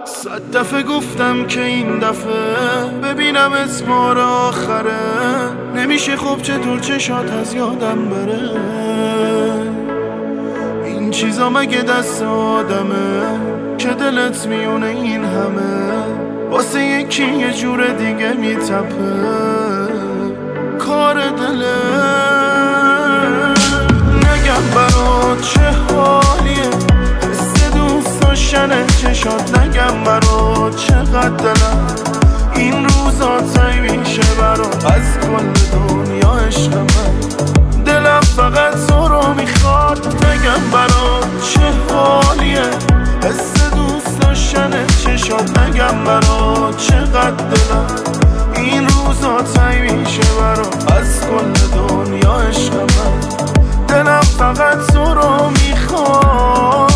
صد دفعه گفتم که این دفعه ببینم اسمار آخره. نمیشه خوب چطور چشات از یادم بره. این چیزا مگه دست آدمه که دلت میونه این همه واسه یکی یه جور دیگه میتپه. کار دله نگم برات چه حالیه، حس دوست داشتن چشات نگم برات چقدر دلم این روزا تایی میشه برات از کل دنیا عشق من. دلم فقط تو رو میخواد نگم برات چه حالیه، حس دوست داشتن چشات نگم برات چقدر دلم این روزا تایی میشه برات از کل دنیا عشق من. دلم فقط تو رو میخواد.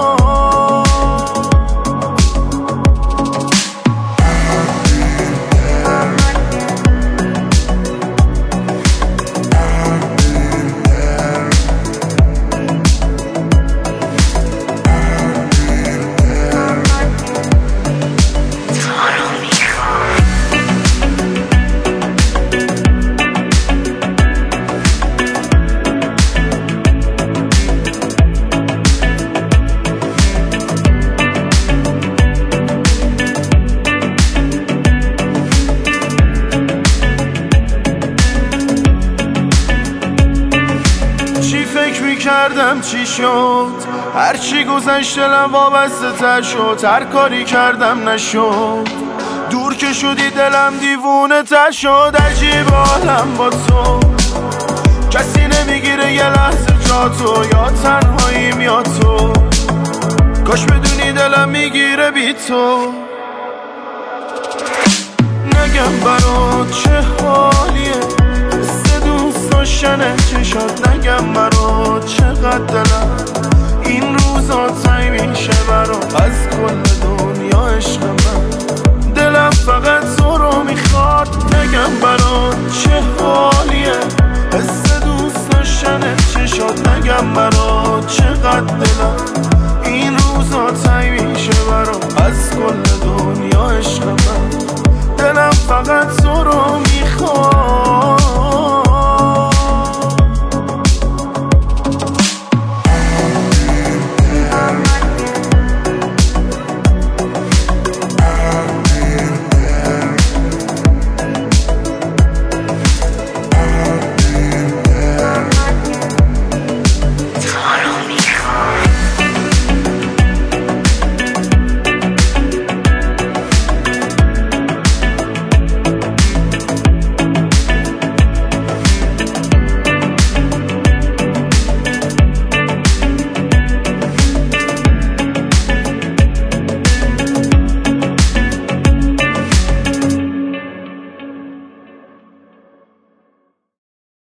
کردم چی شد هرچی گذشت دلم وابسته تر شد. هر کاری کردم نشد دور که شدی دلم دیوونه تر شد. عجیب حالم با تو کسی نمیگیره یه لحظه جا تو، یا تنهاییم یا تو. کاش بدونی دلم میگیره بی تو. نگم برات چه حالیه، حس دوست داشتن چشات نگم برات چقدر دلم این